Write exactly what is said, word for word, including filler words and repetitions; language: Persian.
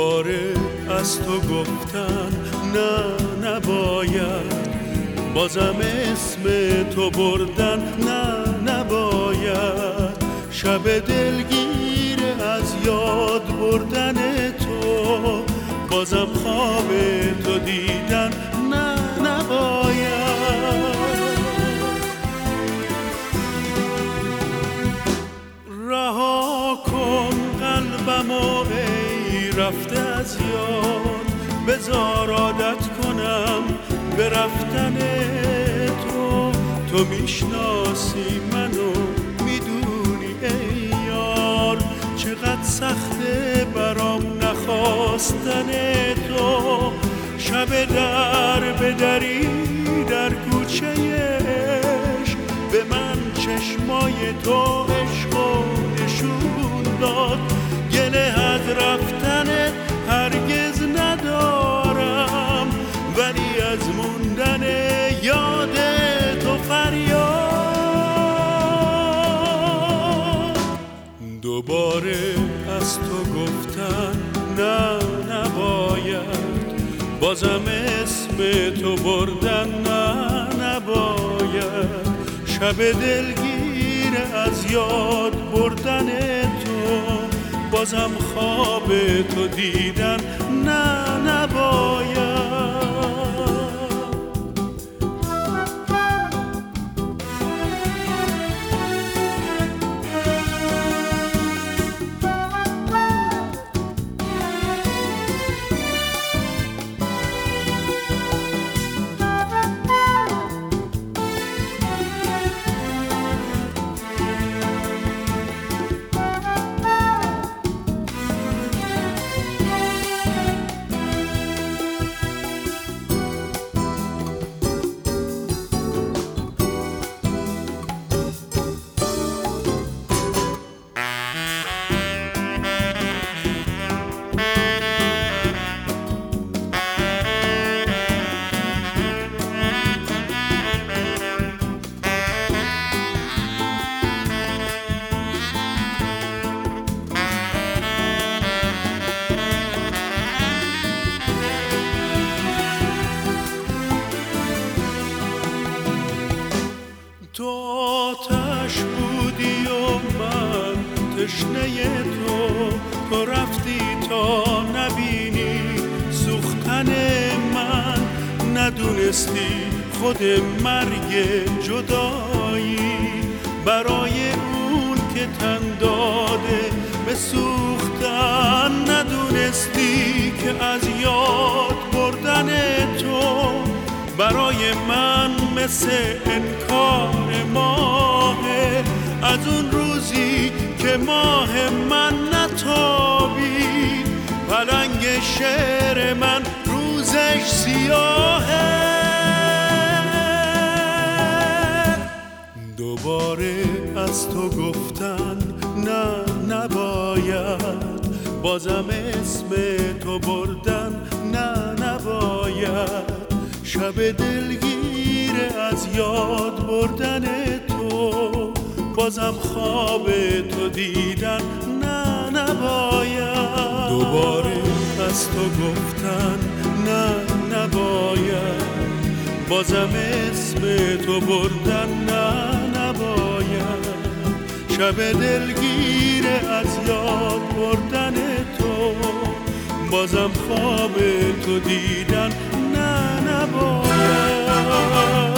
دوباره از تو گفتن نه نباید، بازم اسم تو بردن نه نباید، شب دلگیر از یاد بردن تو، بازم خواب تو دیدن نه نباید. رها کن قلبمو ای رفته از یاد، بذار عادت کنم به رفتن تو، تو میشناسی منو میدونی ای یار، چقدر سخته برام نخواستن تو، شب در به دری در کوچه عشق، به من چشمای تو عشق و نشون داد، گله از رفتنت هرگز ندارم، ولی از موندن یاد تو فریاد. دوباره از تو گفتن نه نباید، بازم اسم تو بردن نه نباید، شب دلگیر از یاد بردن تو، بازم خواب تو دیدن نه نباید. تو آتش بودی و من تشنه تو، تو رفتی تا نبینی سوختن من، ندونستی خود مرگ جدایی برای اون که تن داده به سوختن، ندونستی که از یاد بردن تو برای من مثل انکار ماهه، از اون روزی که ماه من نتابید، پلنگ شعر من روزش سیاهه. دوباره از تو گفتن نه نباید، بازم اسم تو بردن نه نباید، شب دلگیر از یاد بردن تو، بازم خواب تو دیدن نه نباید. دوباره از تو گفتن نه نباید، بازم اسم تو بردن نه نباید، شب دلگیر از یاد بردن تو، بازم خواب تو دیدن نه نباید.